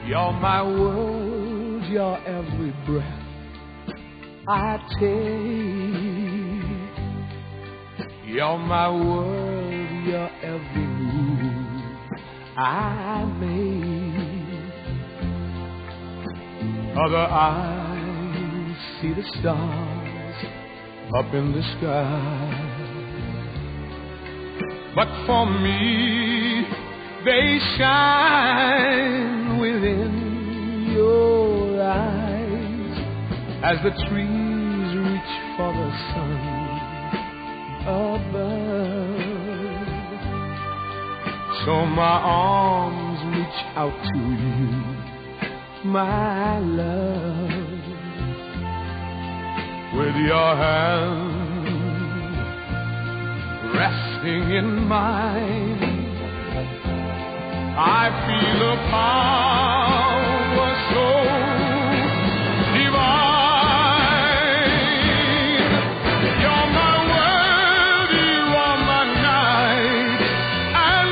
You're my world, your every breath I take. You're my world, your every move I make. Other eyes see the stars up in the sky, but for me they shine within your eyes as the trees reach for the sun above. So my arms reach out to you, my love, with your hand resting in mine. I feel a power so divine. You're my world, you are my night and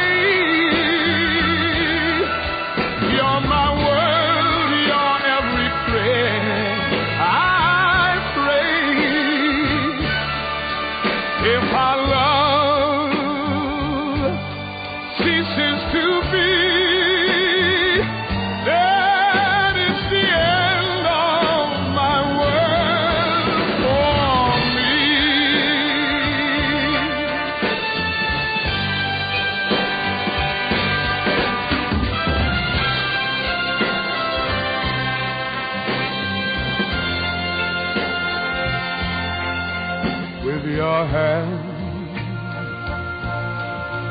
day. You're my world, your every prayer I pray. If our love ceases to be, that is the end of my world for me. With your hand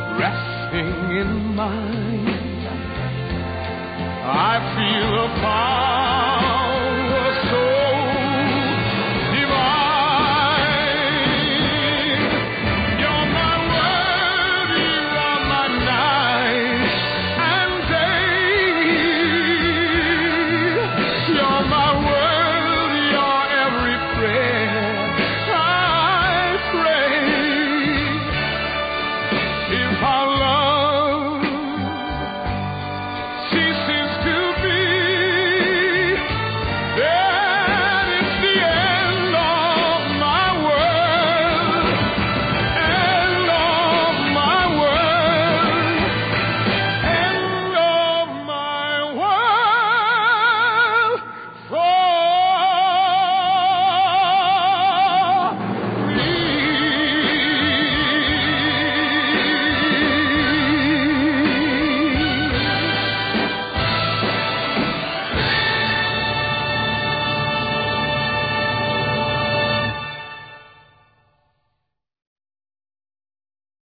resting in mine, I feel a power